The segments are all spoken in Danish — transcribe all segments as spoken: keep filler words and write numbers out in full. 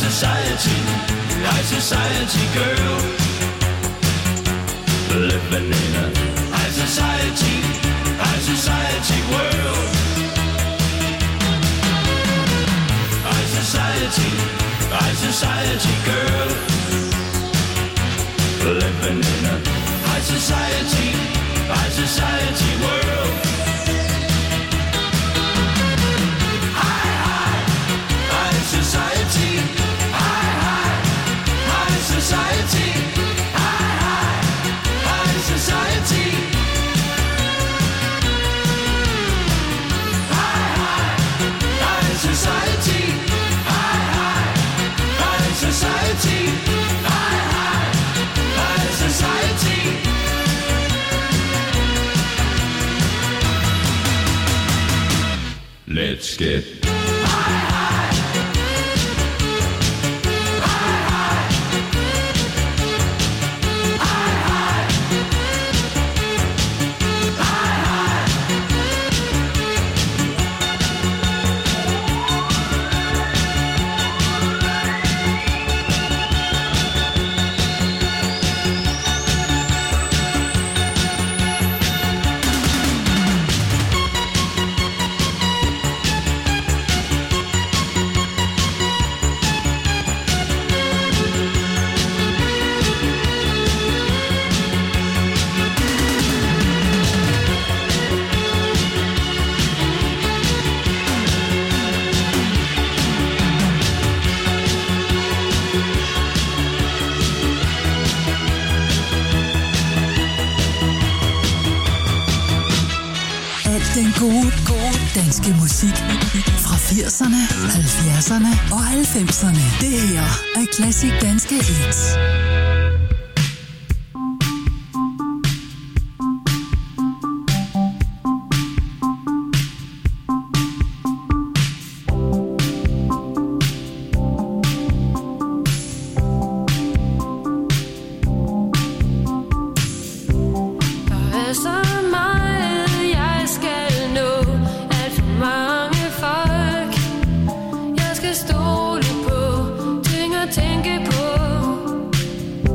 society, high society girl. Living in a high society, high society world. High society, high society girl. Living in a high society, high society world. High, high, high society. High, high, high society. High, high, high society. High, high, high society. High, high, high society. High, high, high society. Let's get high, high. High, high. High, high. High, high. Den gode, gode danske musik fra firserne, halvfjerdserne og halvfemserne. Det her er Klassik Danske Hits. Stole på, ting at tænke på.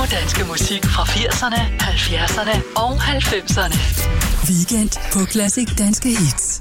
gode danske musik fra firserne, halvfjerdserne og halvfemserne. Weekend på Classic Danske Hits.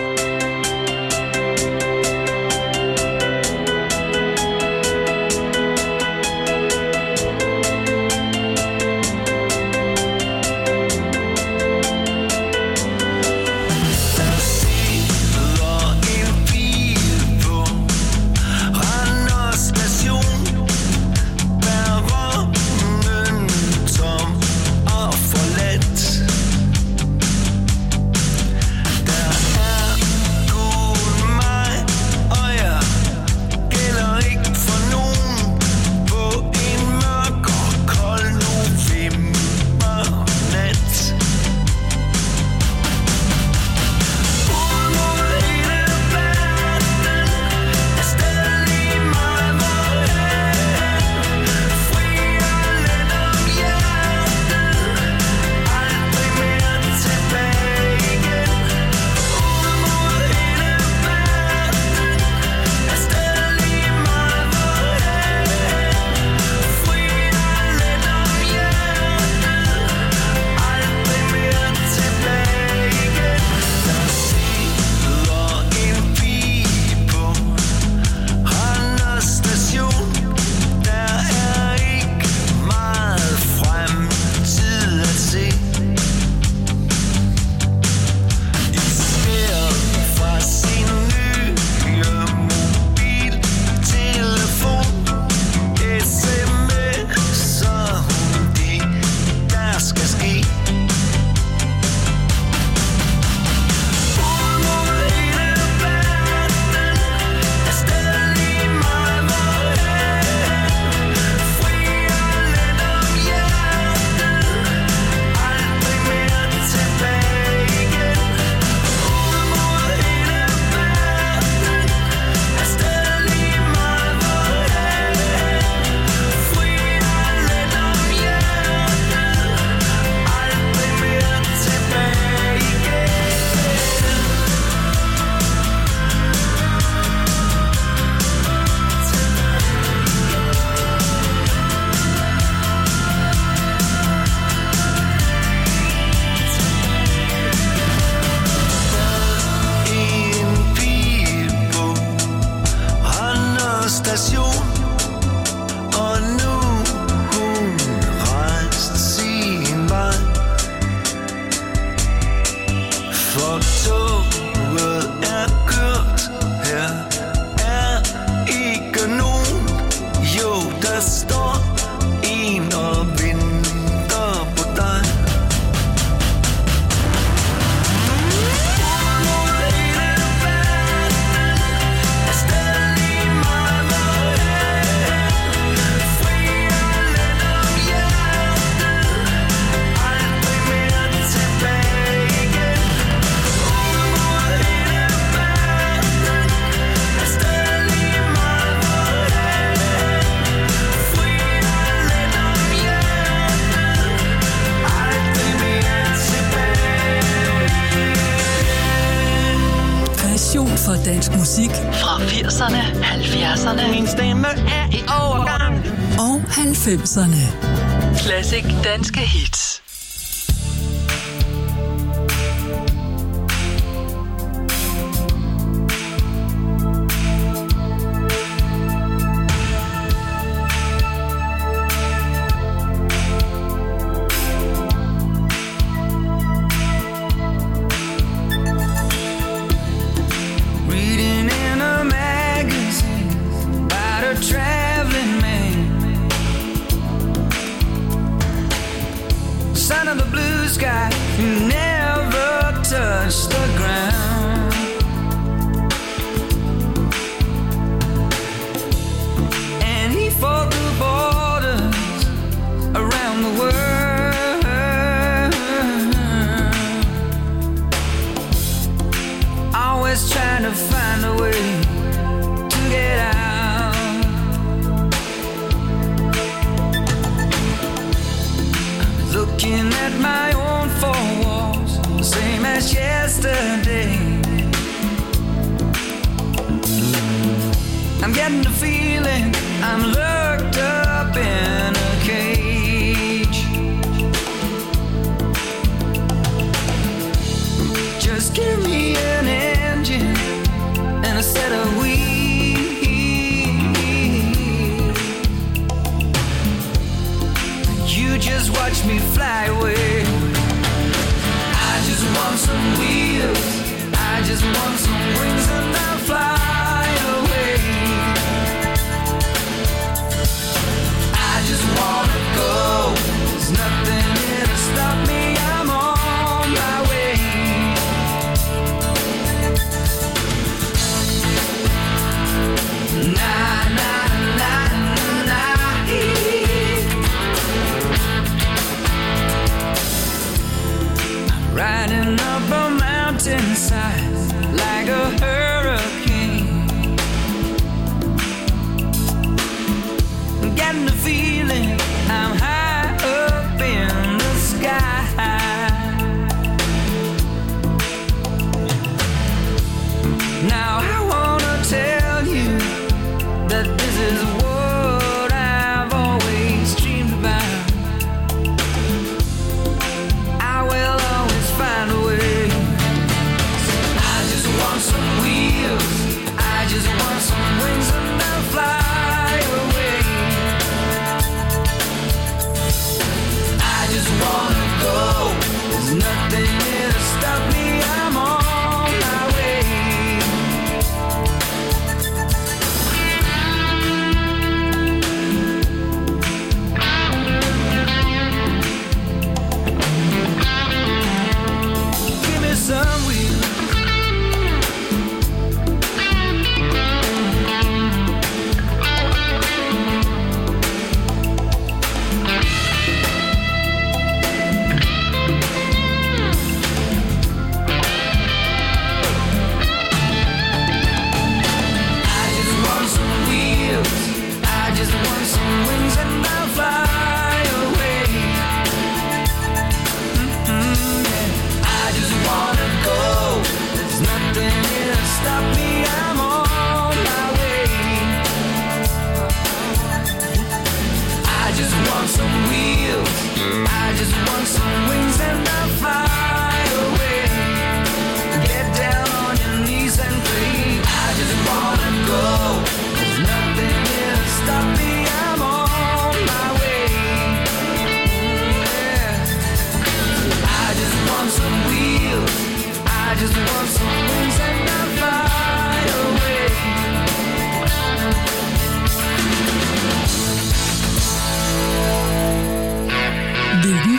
For dansk musik fra firserne, halvfjerdserne, min stemme er i overgang, og halvfemserne. Classic Danske Hits. traveling man, son of the blue sky who never touched the ground. And he fought the borders around the world, always trying to find a way to get out. Looking at my own four walls, same as yesterday. I'm getting the feeling I'm locked up in a cage.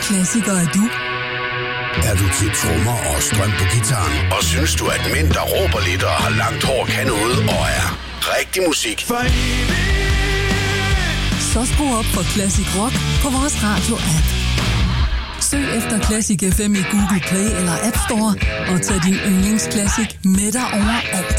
klassiker er du? Er du til trommer og strøm på gitaren? Og synes du, at mænd, der råber lidt og har langt hår, kan noget og er rigtig musik? Så skru op for Classic Rock på vores radio-app. Søg efter Classic F M i Google Play eller App Store og tag din yndlingsklassik med dig overalt.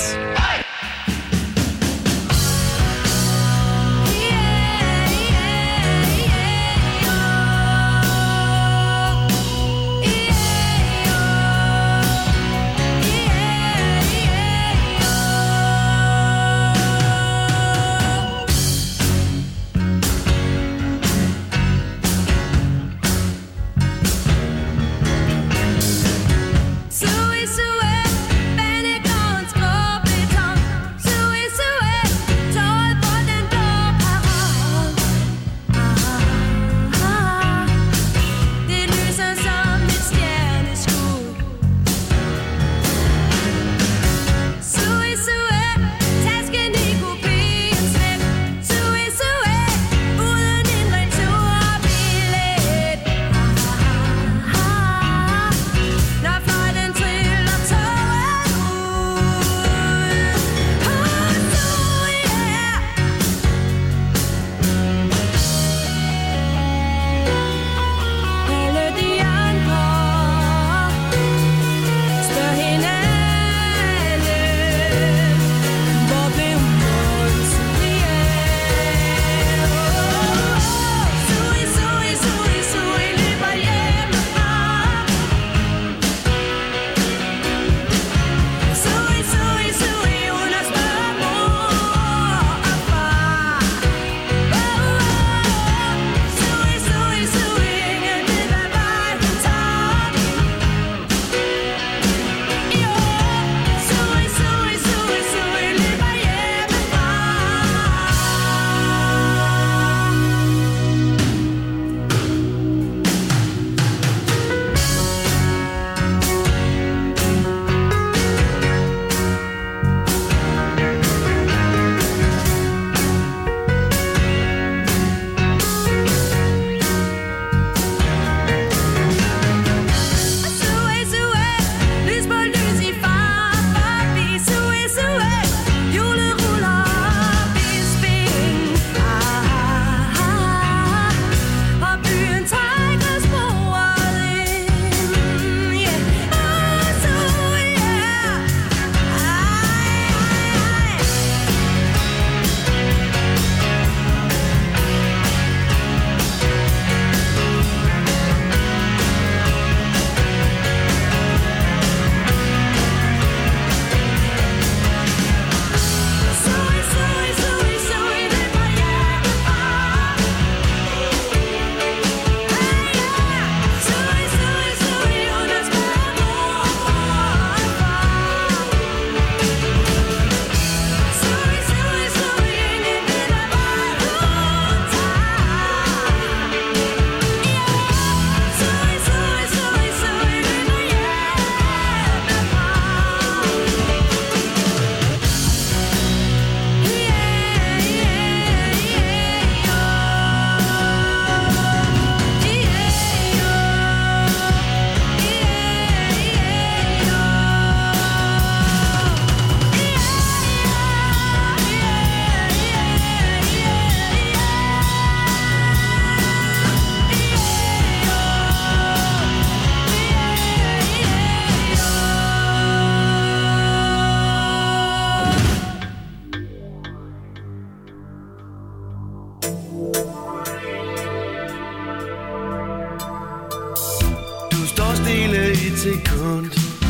sekund.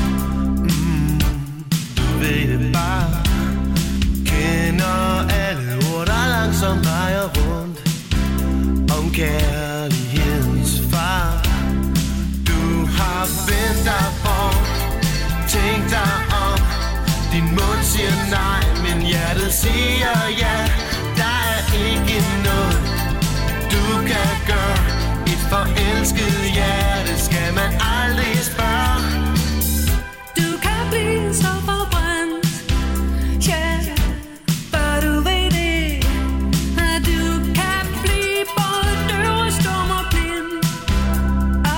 Mm, du ved det bare. Kender alle ord, der langsomt drejer rundt om kærlighedens far. Du har vendt dig bort, tænkt dig om. Din mund siger nej, men hjertet siger ja. Der er ikke noget, du kan gøre. Et forelsket hjerte skal man aldrig spørge. Du kan blive så forbrændt, ja, for du ved det. At du kan blive både døv og stum og blind.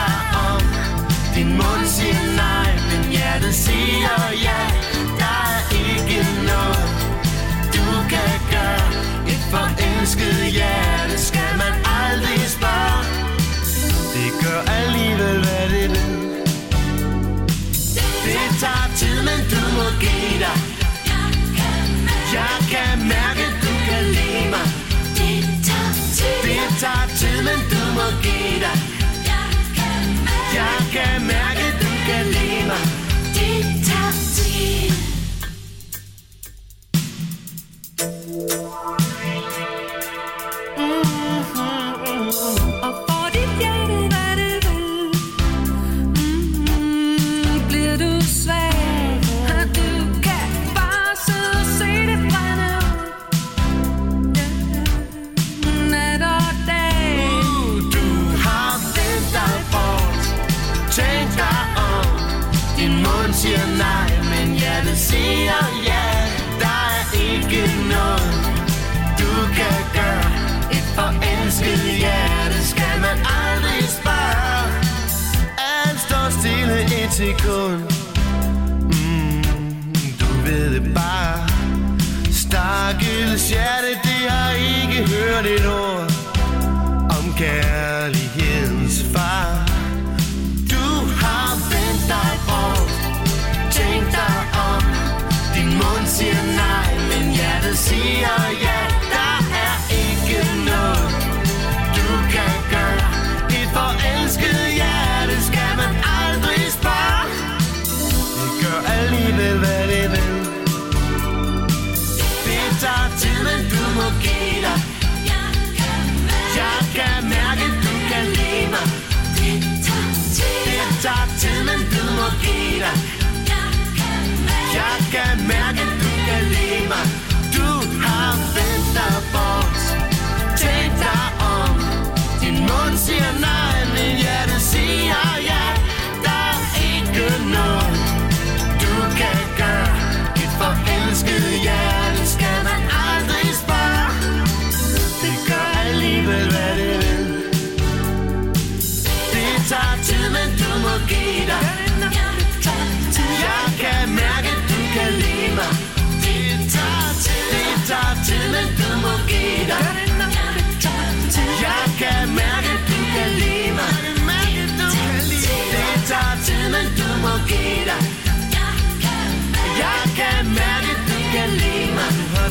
dig om. Din mund siger nej, men hjertet siger ja. Der er ikke noget, du kan gøre. Et forelsket hjerte skal man aldrig spørge. Det gør alligevel, hvad det vil. Det tager tid, men du må give dig. Jeg kan mærke, du kan lide mig. Det tager tid, men du må give dig. Jeg kan mærke, du kan lide mig. Det tager tid. Og får dit hjerte, hvad det vil. Mm-hmm. Bliver du svag, og du kan bare sidde og se det brænde ud. Yeah. Nat og dag. Uh, du har vendt dig bort. Tænk dig om. Din mund siger nej, men hjertet siger ja. Der er ikke noget, du kan gøre. Et forelsket hjerte skal man aldrig spørge. Alt står stille et sekund. Mm, du ved det bare. Stakkels hjerte, det har ikke hørt et ord om kærlighedens far. Du har vendt dig bort. Tænk dig om. Din mund siger nej, men hjertet siger ja. Der er ikke noget, du kan gøre. Et forelsket hjerte skal man aldrig spørge. Det gør alligevel, hvad det vil. Det tager tid, men du må give dig. Jeg kan mærke, du kan lide mig. Det tager tid, men du må give dig. Jeg kan mærke, du kan lide mig. Du har vendt dig bort. Tænk dig om. Din mund siger nej, men hjertet siger ja. Der er ikke noget, du kan gøre. Et forelsket hjerte skal man aldrig spørge. Det gør alligevel, hvad det vil. Det tager tid, men du må give dig. Jeg kan mærke, du kan lide mig. Det tager tid, det tager tid, men du må give dig. Jeg kan mærke, du kan lide mig. Det tager tid, men du må give dig. Jeg kan mærke, du kan lide mig.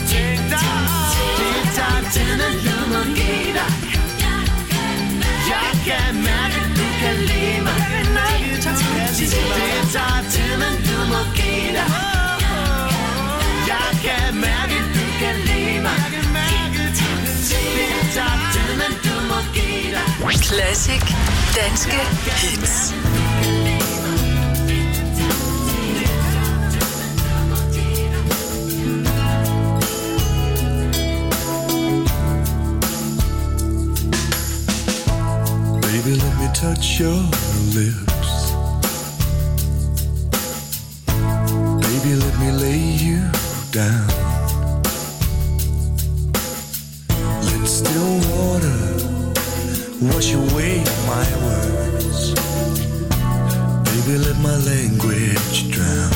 Det tager tid, men du må give dig. Jeg kan mærke, du kan lide mig. Det tager tid, men du må give dig. Jeg kan mærke, du kan lide mig. Det tager tid, men du må give dig. Classic danske hits. Baby, let me touch your lips. Baby, let me lay you down. Let still water wash away my words. Baby, let my language drown.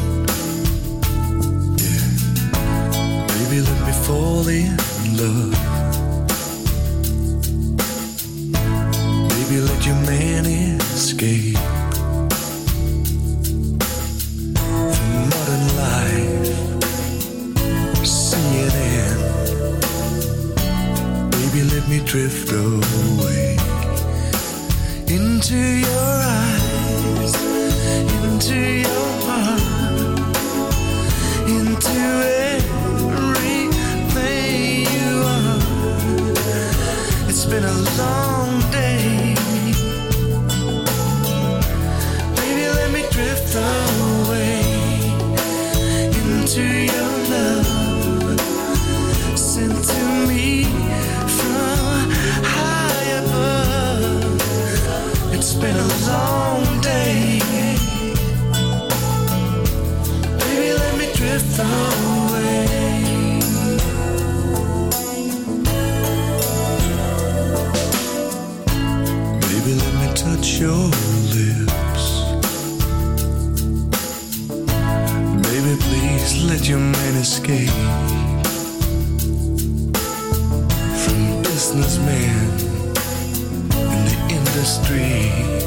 Yeah. Baby, let me fall in love. Baby, let your man escape from modern life. C N N. Baby, let me drift away into your eyes, into your heart, into everything you are. It's been a long day. that you might escape from businessmen in the industry.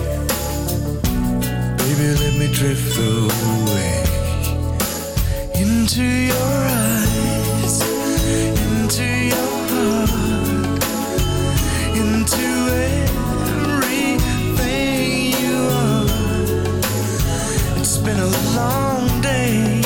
Baby, let me drift away into your eyes, into your heart, into everything you are. It's been a long day.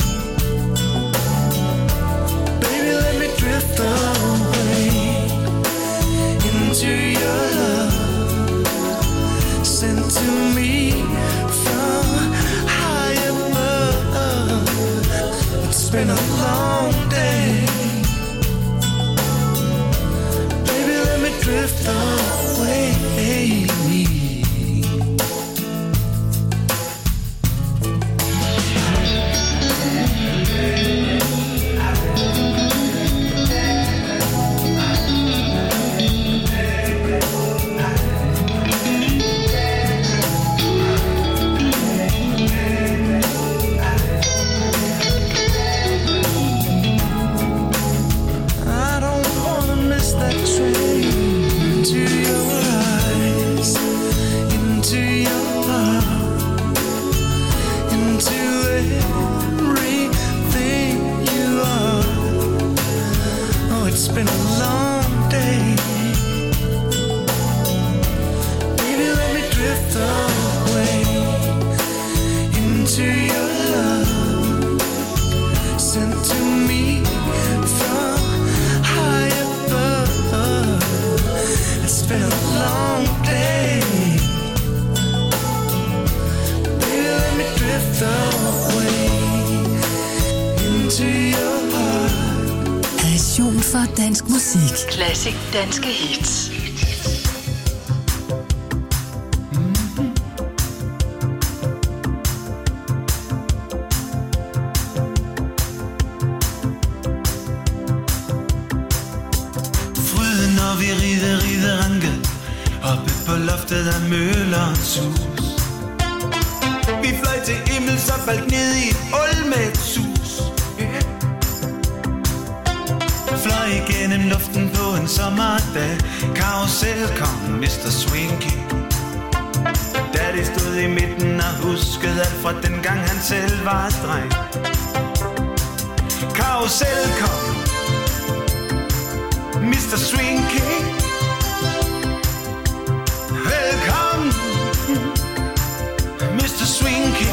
Baby, let me drift away into your love, sent to me from high above. It's been a long day. Baby, let me drift away. Dansk musik. Classic danske hits. Fryden, når vi rider, rider ranke oppe på loftet af møllerens hus. Vi fløj til himmels og faldt ned i et ul med et sus. Fløj igennem luften på en sommerdag. Karusel kom mister Swinky. Daddy stod i midten og huskede alt fra dengang han selv var dreng. Karusel kom mister Swinky. Velkommen mister Swinky.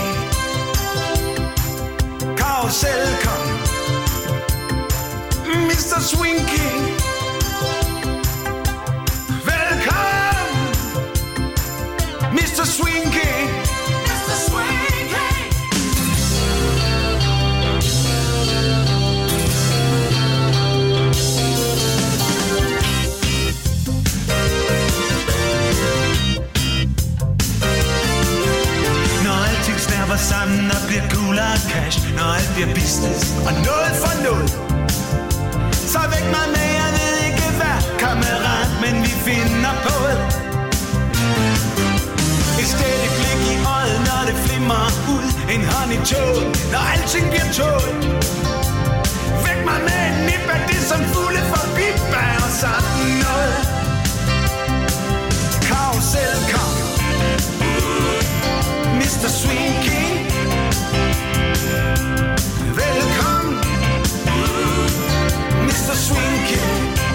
Karusel kom mister Swinky. Velkommen mister Swinky. mister Swinky. Når alting snærper sammen og bliver coolere cash, når alt bliver business og noget for noget, så væk mig med, jeg ved ikke hvad, kammerat, men vi finder på det. Et stædigt blik i øjet, når det flimmer ud. En hånd i toget, når alting bliver toget. Væk mig med en nip af det, som fugle forbi bærer sådan noget. Karusel kom mister Swinky. Velkommen mister Swinky.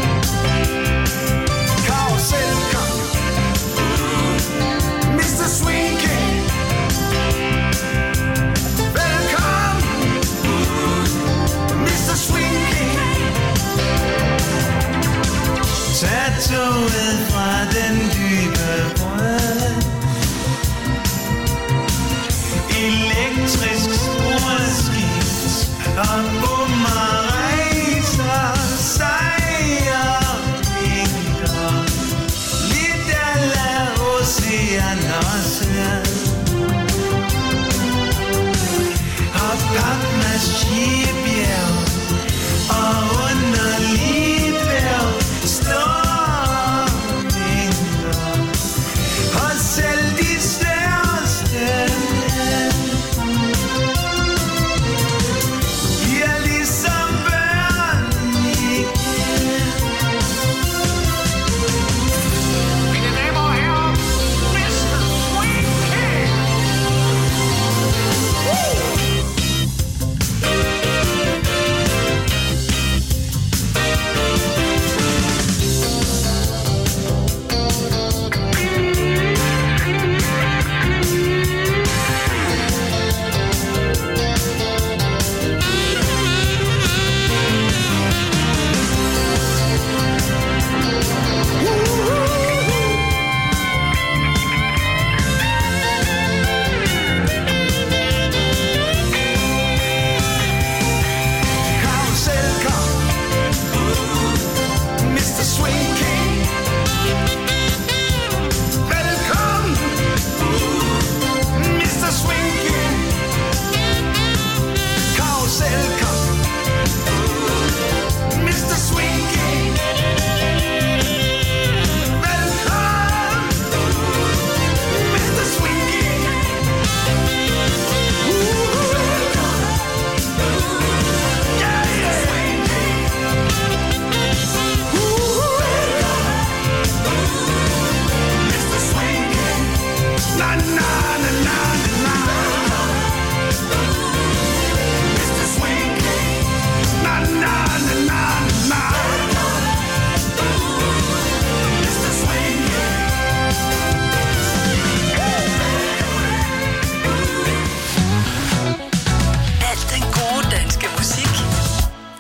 Karusel kom mister Swinky. Velkommen mister Swinky. Tag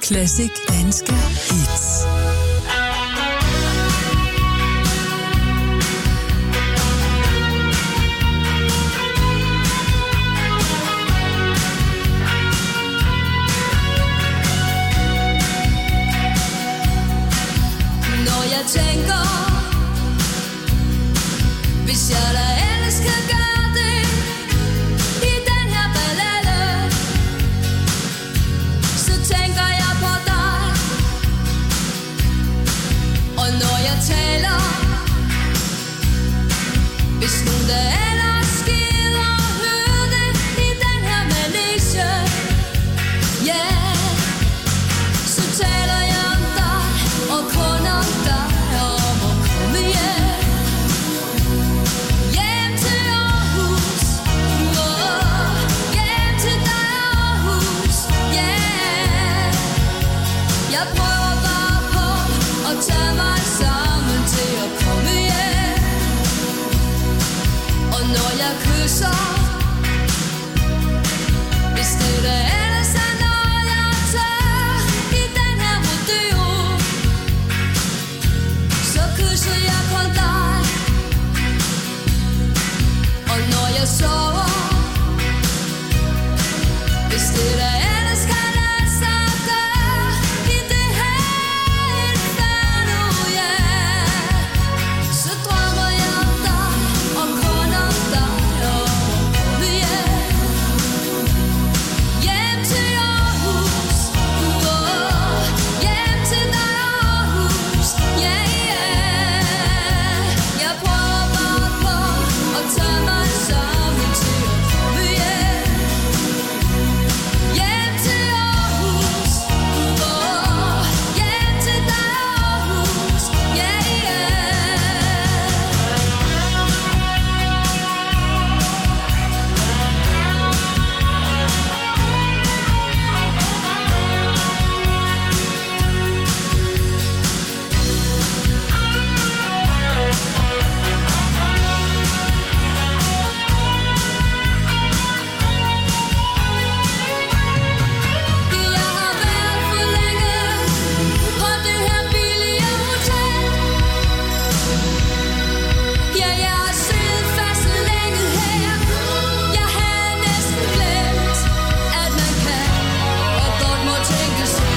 Classic danske hits. Når jeg tænker, hvis jeg da ellers kan gøre det i den her ballade, så tænker jeg på dig. Og når jeg taler, hvis nogen der ellers gider høre det i den her manege, ja, så taler jeg om dig og kun om dig. Om at komme hjem, hjem til Aarhus, oh, hjem til dig Aarhus, yeah. Jeg prøver bare på at tage mig sammen til at komme hjem. Og når jeg kysser, hvis det der ellers er noget jeg tager i den her rodeo, så kysser jeg på dig. Og når jeg sover, hvis det der ellers kan lade sig gøre i det her inferno, ja, så drømmer jeg om dig og kun om dig. Og komme hjem, hjem til Aarhus, oh, hjem til dig Aarhus, yeah, yeah. Jeg prøver bare på at tage mig sammen til at komme hjem, hjem til Aarhus, oh, hjem til dig Aarhus, yeah, yeah. Jeg har været for længe på det her billige hotel. Ja, jeg har siddet fast længe her. Jeg havde næsten glemt, at man kan og godt må tænke sig.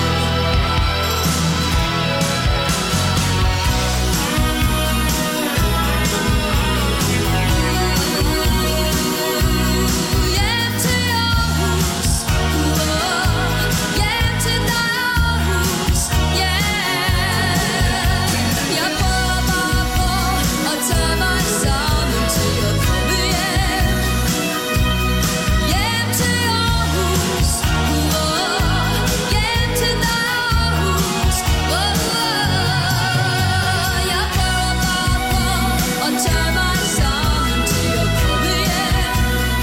Hjem til Aarhus, oh, hjem til dig Aarhus, yeah. Jeg prøver bare på at tage mig sammen til at komme hjem, hjem til Aarhus, oh, hjem til dig Aarhus, oh. Jeg prøver bare på at tage mig sammen til at komme hjem,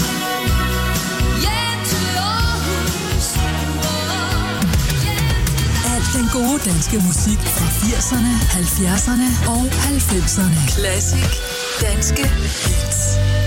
hjem til Aarhus, oh, hjem til. Al den gode danske musik fra firserne, halvfjerdserne og halvfemserne. Classic danske hits.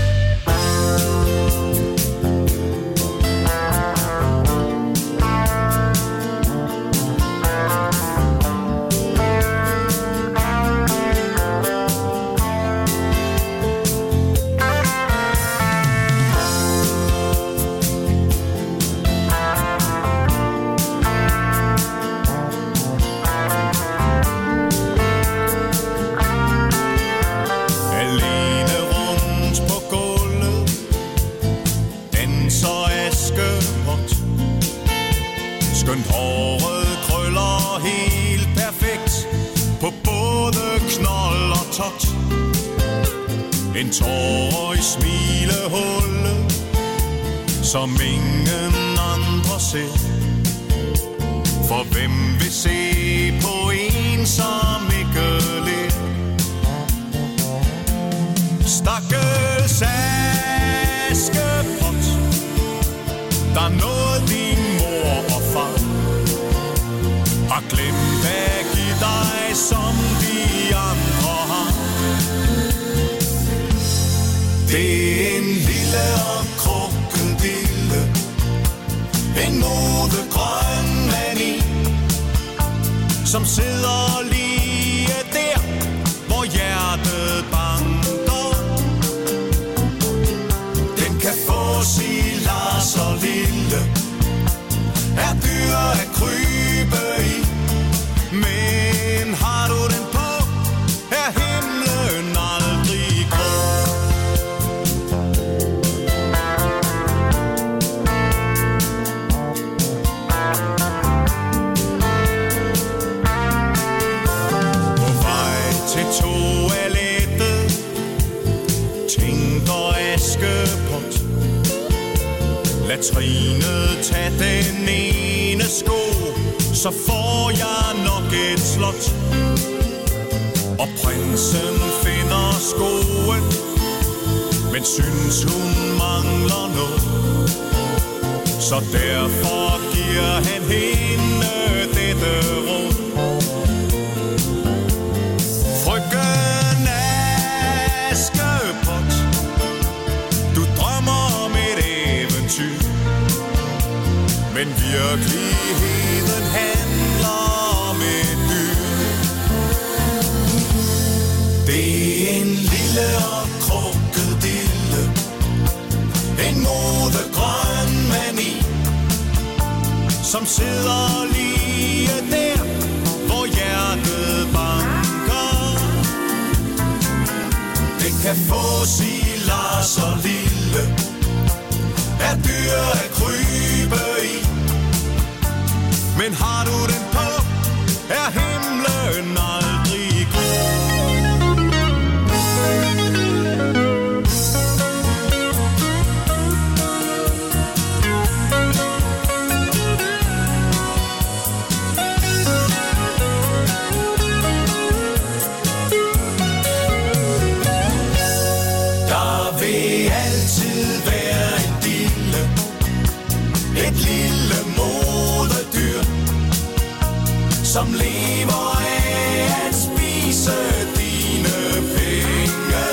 Alene rundt på gulvet danser Askepot. Skønt håret krøller helt perfekt på både knold og tot. En tår i smilehullet, som ingen andre ser. For hvem vil se på en, som ikke ler? Stakkels Askepot, der nåede din mor og far, har glemt at give dig, som de andre har. Det er en lille og krokodille, en modegrøn mani, som sidder lige der, hvor hjertet banker. Den kan få sig Lars og Lille, er dyr at krybe i. Men har du den på, er himlen aldrig grå. På vej til toilettet tænker Askepot, lad Trine tage den ene sko, så får jeg nok et slot. Og prinsen finder skoen, men synes hun mangler noget. Så derfor giver han hende dette råd. Frøken Askepot, du drømmer om et eventyr, men virkeligheden handler om et dyr. Det er en lille og krukket dille, en modegrøn mani, som sidder lige der, hvor hjertet banker. Det kan få sig Lars og Lille, er dyr at krybe i. Men har du den på, er himlen aldrig grå. Der vil altid være en dille, et lille modedyr, som lever af at spise dine penge.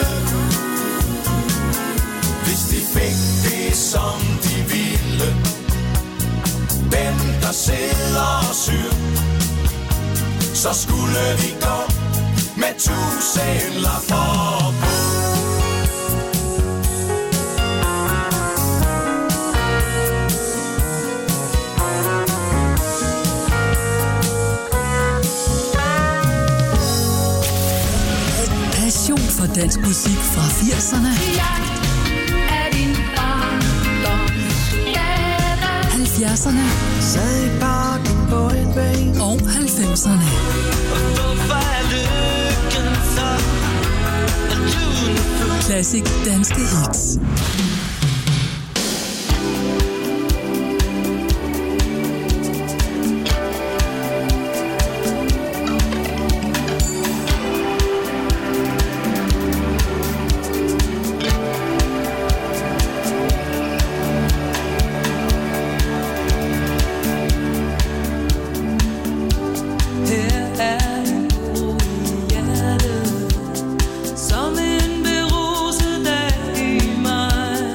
Hvis de fik det, som de ville, dem der sidder og syr, så skulle vi gå med tusinder for på. Passion for dansk musik fra firserne, halvfjerdserne Sad i parken på en bænk og halvfemserne. Classic danske hits. Som en beruset dag i maj.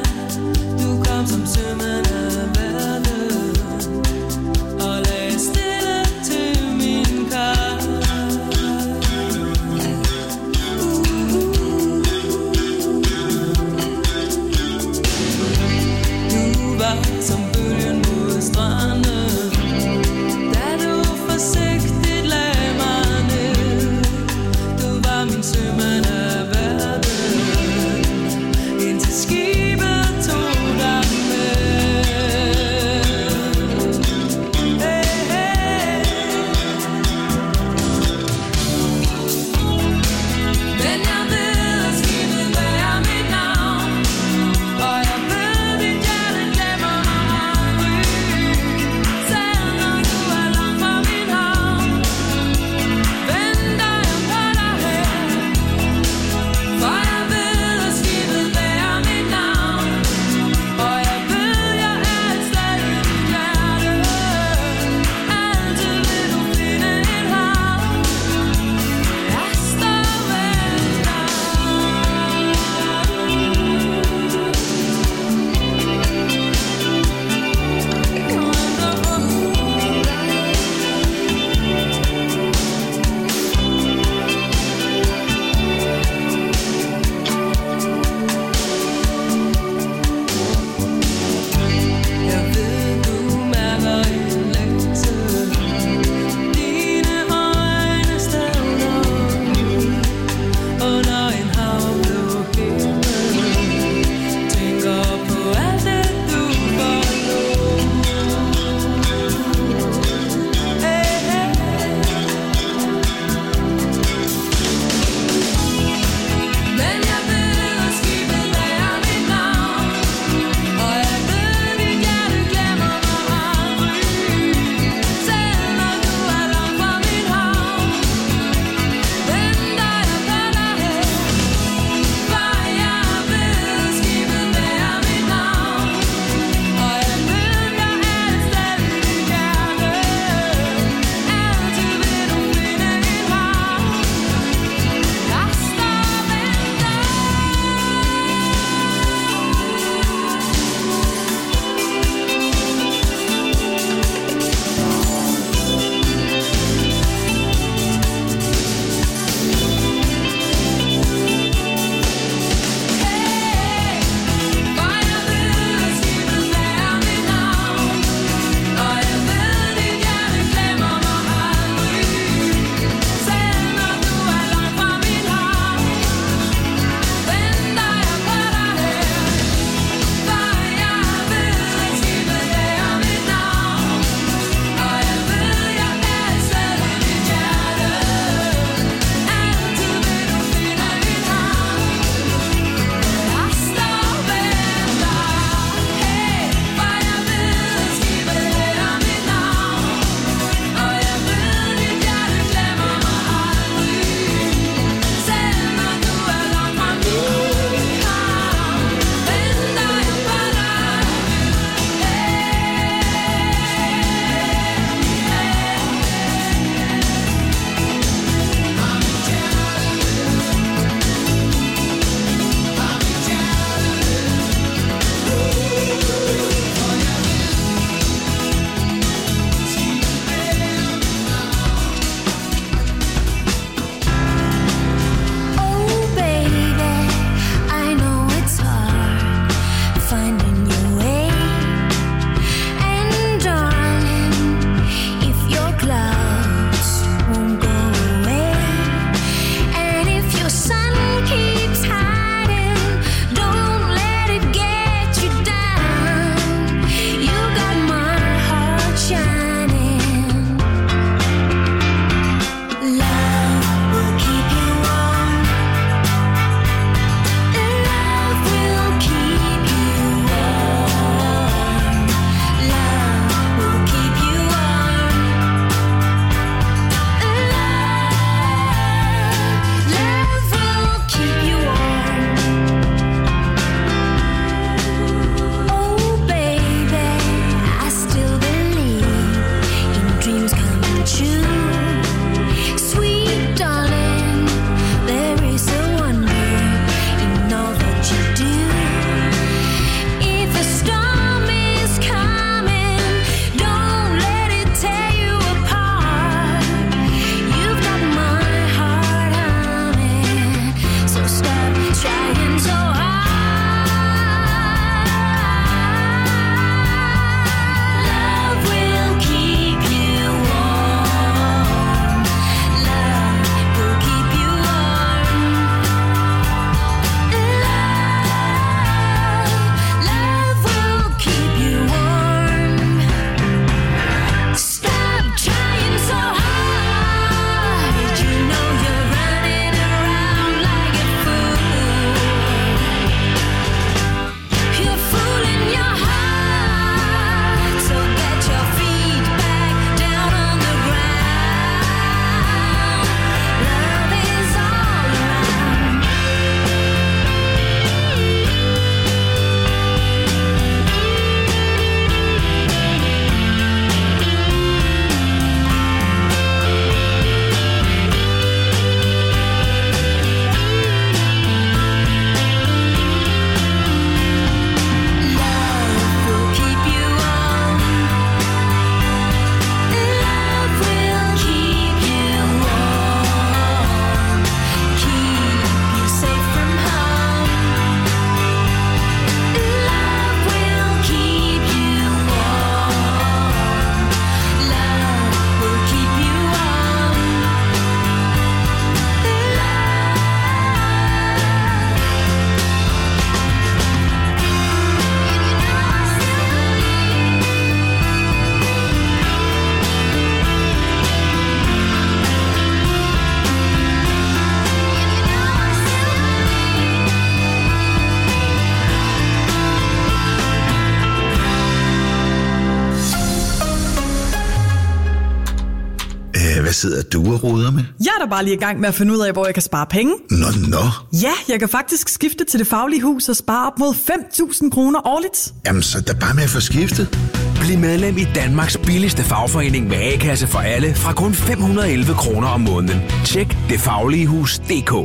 Hvad sidder du og roder med? Jeg er da bare lige i gang med at finde ud af, hvor jeg kan spare penge. Nå, nå. Ja, jeg kan faktisk skifte til Det Faglige Hus og spare op mod fem tusind kroner årligt. Jamen, så er der bare med at få skiftet. Bliv medlem i Danmarks billigste fagforening med A-kasse for alle fra kun fem hundrede og elleve kroner om måneden. Tjek det faglige hus punktum d k.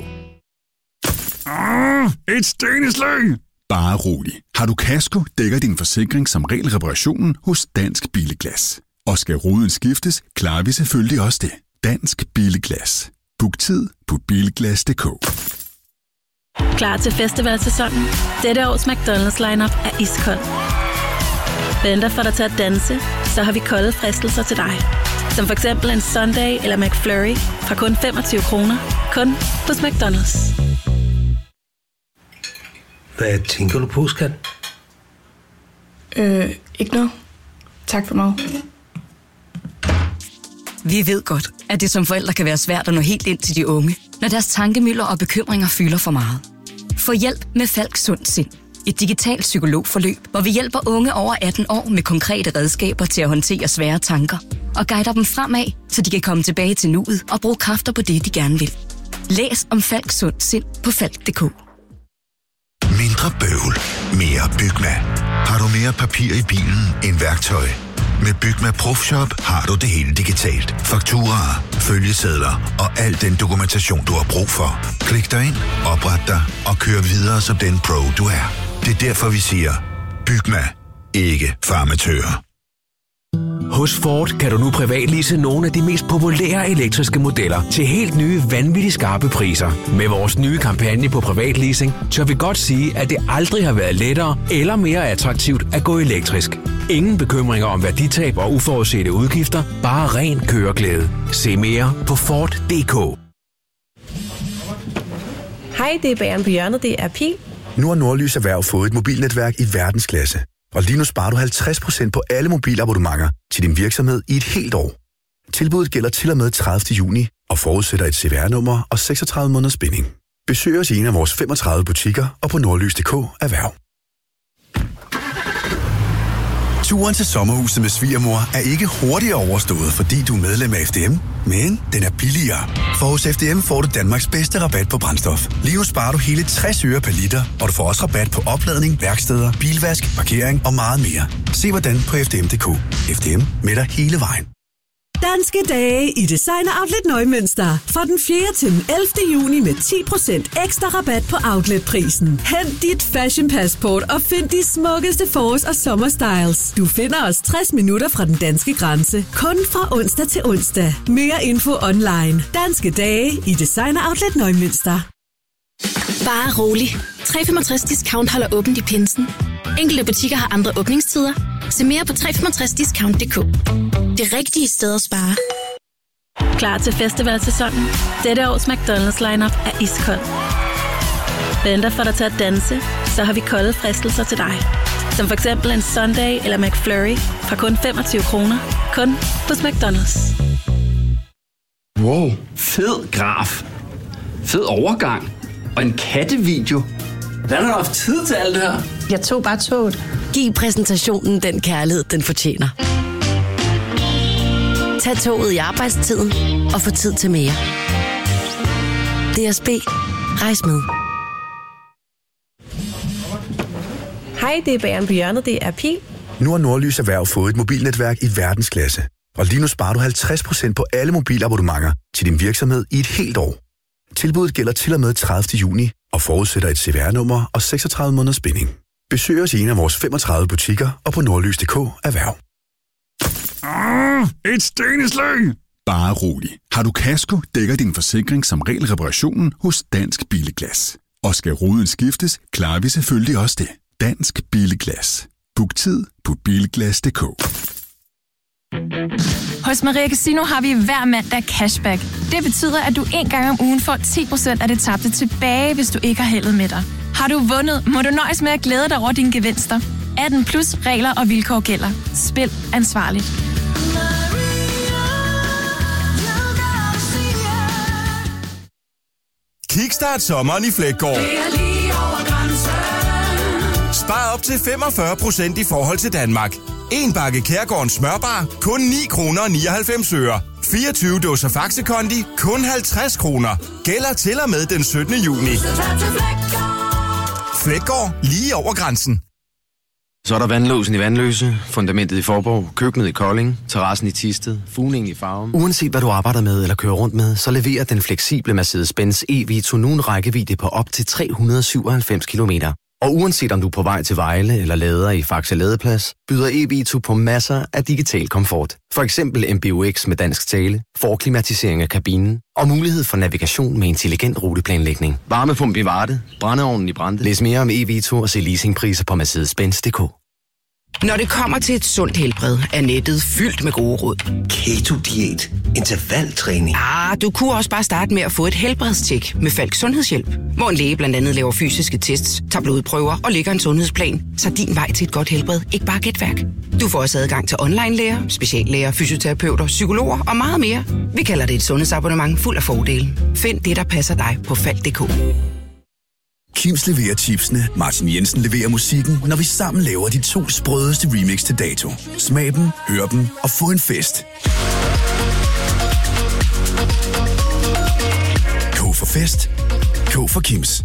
Ah, et steneslag! Bare rolig. Har du kasko, dækker din forsikring som regel reparationen hos Dansk Bilglas. Og skal ruden skiftes, klarer vi selvfølgelig også det. Dansk Bilglas. Book tid på bilglas punktum d k. Klar til festivalsæsonen? Dette års McDonald's lineup er iskold. Venter for dig til at danse, så har vi kolde fristelser til dig. Som for eksempel en Sunday eller McFlurry fra kun femogtyve kroner. Kun hos McDonald's. Hvad tænker du på, skat? Øh, ikke noget. Tak for mig. Vi ved godt, at det som forældre kan være svært at nå helt ind til de unge, når deres tankemylder og bekymringer fylder for meget. Få hjælp med Falk Sund Sind. Et digitalt psykologforløb, hvor vi hjælper unge over atten år med konkrete redskaber til at håndtere svære tanker og guider dem fremad, så de kan komme tilbage til nuet og bruge kræfter på det, de gerne vil. Læs om Falk Sund Sind på falk punktum d k. Mindre bøvl, mere Bygma. Har du mere papir i bilen end værktøj? Med Bygma Profshop har du det hele digitalt. Fakturaer, følgesedler og al den dokumentation, du har brug for. Klik dig ind, opret dig og kør videre som den pro, du er. Det er derfor, vi siger, Bygma, ikke farmatører. Hos Ford kan du nu privatlease nogle af de mest populære elektriske modeller til helt nye, vanvittigt skarpe priser. Med vores nye kampagne på privatleasing, tør vi godt sige, at det aldrig har været lettere eller mere attraktivt at gå elektrisk. Ingen bekymringer om værditab og uforudsete udgifter, bare ren køreglæde. Se mere på Ford punktum d k. Hej, det er Bageren på hjørnet, det er Pil. Nu har Nordlys Erhverv fået et mobilnetværk i verdensklasse. Og lige nu sparer du halvtreds procent på alle mobilabonnementer til din virksomhed i et helt år. Tilbuddet gælder til og med tredivte juni og forudsætter et C V R-nummer og seksogtredive måneders binding. Besøg os i en af vores femogtredive butikker og på nordlys punktum d k erhverv. Turen til sommerhuset med svigermor er ikke hurtigere overstået, fordi du er medlem af F D M, men den er billigere. For hos F D M får du Danmarks bedste rabat på brændstof. Lige nu sparer du hele tres øre per liter, og du får også rabat på opladning, værksteder, bilvask, parkering og meget mere. Se hvordan på f d m punktum d k. F D M med dig hele vejen. Danske dage i Designer Outlet Nøgmønster. Fra den fjerde til den ellevte juni med ti procent ekstra rabat på outletprisen. Hent dit fashion passport og find de smukkeste forårs- og sommerstyles. Du finder os tres minutter fra den danske grænse. Kun fra onsdag til onsdag. Mere info online. Danske dage i Designer Outlet Nøgmønster. Bare rolig. tre femogtres discount holder åbent i pinsen. Enkelte butikker har andre åbningstider. Se mere på tre femogtres discount punktum d k. Det rigtige sted at spare. Klar til festivalsæsonen? Dette års McDonald's lineup er iskold. Venter for dig til at danse, så har vi kolde fristelser til dig. Som for eksempel en Sunday eller McFlurry fra kun femogtyve kroner. Kun hos McDonald's. Wow, fed graf. Fed overgang. Og en kattevideo. Hvordan har du haft tid til alt det her? Jeg tog bare toget. Giv præsentationen den kærlighed, den fortjener. Tag toget i arbejdstiden og få tid til mere. D S B. Rejs med. Hej, det er Bageren på hjørnet, det er Pil. Nu har Nordlys Erhverv fået et mobilnetværk i verdensklasse. Og lige nu sparer du halvtreds procent på alle mobilabonnementer til din virksomhed i et helt år. Tilbuddet gælder til og med tredivte juni og forudsætter et C V R-nummer og seksogtredive måneders binding. Besøg os i en af vores femogtredive butikker og på nordlys punktum d k erhverv. Ah, et steneslag! Bare rolig. Har du kasko, dækker din forsikring som regel reparationen hos Dansk Bilglas. Og skal ruden skiftes, klarer vi selvfølgelig også det. Dansk Bilglas. Book tid på bilglas punktum d k. Hos Maria Casino har vi hver mandag cashback. Det betyder, at du en gang om ugen får ti procent af det tabte tilbage, hvis du ikke har heldet med dig. Har du vundet, må du nøjes med at glæde dig over dine gevinster. atten plus regler og vilkår gælder. Spil ansvarligt. Kickstart sommeren i Fleggaard. Spar op til femogfyrre procent i forhold til Danmark. En bakke Kærgårdens smørbar, kun ni kroner og nioghalvfems øre. fireogtyve dåser Faxe Kondi, kun halvtreds kroner. Gælder til og med den syttende juni. Flækgaard, lige over grænsen. Så er der vandlåsen i Vandløse, fundamentet i Forborg, køkkenet i Kolding, terrassen i Thisted, fugningen i Farum. Uanset hvad du arbejder med eller kører rundt med, så leverer den fleksible Mercedes-Benz E-Vito nu en rækkevidde på op til tre hundrede syvoghalvfems kilometer. Og uanset om du er på vej til Vejle eller lader i Faxe Ladeplads, byder E-Vito på masser af digital komfort. For eksempel M B U X med dansk tale, forklimatisering af kabinen og mulighed for navigation med intelligent ruteplanlægning. Varmepump i Varde, brændeovnen i Brande. Læs mere om E-Vito og se leasingpriser på mercedes benz punktum d k. Når det kommer til et sundt helbred, er nettet fyldt med gode råd. Keto-diæt, intervaltræning. Ah, du kunne også bare starte med at få et helbredstjek med Falk Sundhedshjælp, hvor en læge blandt andet laver fysiske tests, tager blodprøver og lægger en sundhedsplan, så din vej til et godt helbred ikke bare er gætværk. Du får også adgang til online-læger, speciallæger, fysioterapeuter, psykologer og meget mere. Vi kalder det et sundhedsabonnement fuld af fordele. Find det, der passer dig på falk punktum d k. Kims leverer chipsene, Martin Jensen leverer musikken, når vi sammen laver de to sprødeste remix til dato. Smag dem, hør dem og få en fest. K for fest. K for Kims.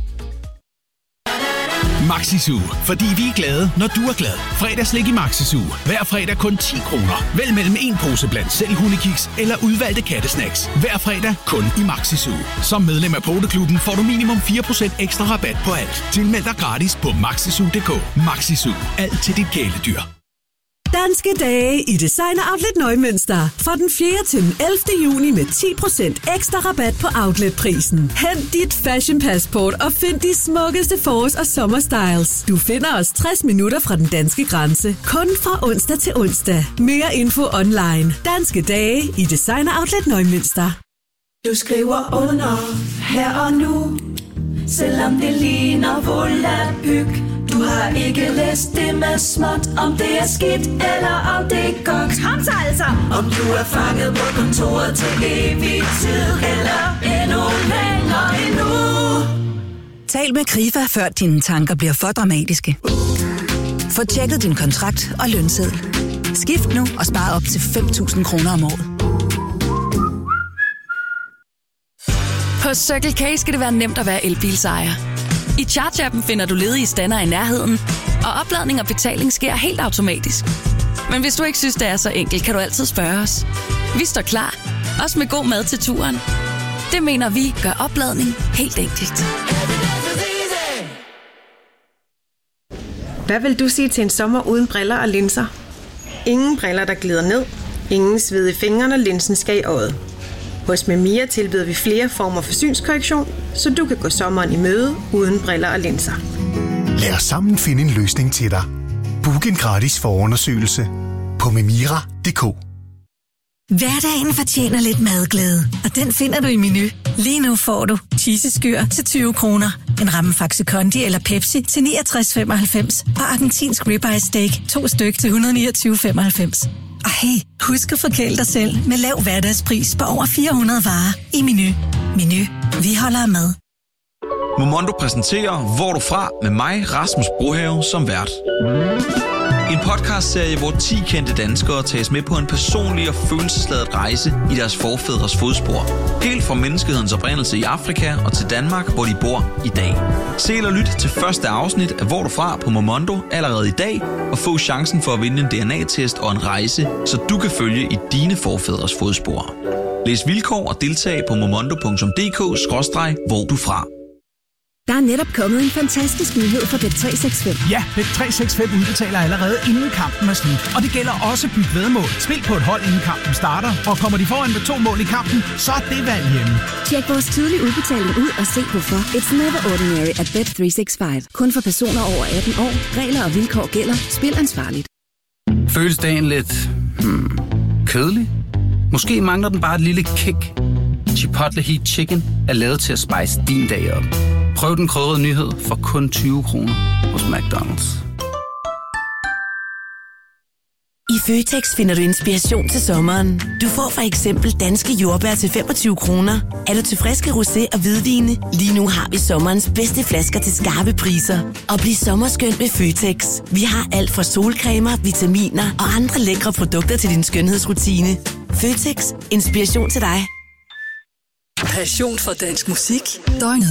Maxi-Zoo, fordi vi er glade, når du er glad. Fredagslik i Maxi-Zoo. Hver fredag kun ti kroner. Vælg mellem en pose blandt selv hundekiks eller udvalgte kattesnacks. Hver fredag kun i Maxi-Zoo. Som medlem af Poteklubben får du minimum fire procent ekstra rabat på alt. Tilmeld dig gratis på maxizoo punktum d k. Maxi-Zoo. Alt til dit kæledyr. Danske dage i Designer Outlet Nøgmønster. Fra den fjerde til den ellevte juni med ti procent ekstra rabat på outletprisen. Hent dit fashion passport og find de smukkeste forårs- og sommerstyles. Du finder os tres minutter fra den danske grænse. Kun fra onsdag til onsdag. Mere info online. Danske dage i Designer Outlet Nøgmønster. Du skriver under her og nu, selvom det ligner volapyk. Du har ikke læst det med småt, om det er skidt eller om det er godt. Kom så altså! Om du er fanget på kontoret til evig tid, eller endnu længere endnu. Tal med Krifa, før dine tanker bliver for dramatiske. Få tjekket din kontrakt og lønseddel. Skift nu og spar op til fem tusind kroner om året. På Circle K skal det være nemt at være elbilsejer. I Charge-appen finder du ledige stander i nærheden, og opladning og betaling sker helt automatisk. Men hvis du ikke synes, det er så enkelt, kan du altid spørge os. Vi står klar, også med god mad til turen. Det mener vi gør opladning helt enkelt. Hvad vil du sige til en sommer uden briller og linser? Ingen briller, der glider ned. Ingen sved i fingrene, når linsen skal i øjet. Hos Memia tilbyder vi flere former for synskorrektion, så du kan gå sommeren i møde uden briller og linser. Lad os sammen finde en løsning til dig. Book en gratis forundersøgelse på memira punktum d k. Hverdagen fortjener lidt madglæde, og den finder du i Menu. Lige nu får du cheeseskyr til tyve kroner, en ramme Faxe Kondi eller Pepsi til niogtres femoghalvfems og argentinsk ribeye steak to styk til et hundrede niogtyve femoghalvfems. Og hey, husk at forkæle dig selv med lav hverdagspris på over fire hundrede varer i Menu. Menu. Vi holder med. Momondo præsenterer Hvor du fra med mig, Rasmus Brohave, som vært. En podcastserie, hvor ti kendte danskere tages med på en personlig og følelsesladet rejse i deres forfædres fodspor. Helt fra menneskehedens oprindelse i Afrika og til Danmark, hvor de bor i dag. Se eller lyt til første afsnit af Hvor du fra på Momondo allerede i dag, og få chancen for at vinde en D N A-test og en rejse, så du kan følge i dine forfædres fodspor. Læs vilkår og deltag på momondo punktum d k skråstreg hvor du fra. Der er netop kommet en fantastisk nyhed for Bet tre seks fem. Ja, Bet tre seks fem udbetaler allerede inden kampen er slut. Og det gælder også byt væddemål. Spil på et hold inden kampen starter, og kommer de foran med to mål i kampen, så er det valg hjemme. Tjek vores tidlige udbetaling ud og se hvorfor. It's never ordinary at Bet tre seks fem. Kun for personer over atten år. Regler og vilkår gælder. Spil ansvarligt. Føles dagen lidt hmm, kedelig? Måske mangler den bare et lille kick. Chipotle Heat Chicken er lavet til at spice din dag op. Prøv den krydrede nyhed for kun tyve kroner hos McDonald's. I Føtex finder du inspiration til sommeren. Du får for eksempel danske jordbær til femogtyve kroner. Er du til friske rosé og hvidvine? Lige nu har vi sommerens bedste flasker til skarpe priser. Og bliv sommerskøn med Føtex. Vi har alt fra solcremer, vitaminer og andre lækre produkter til din skønhedsrutine. Føtex. Inspiration til dig. Passion for dansk musik. Døgnet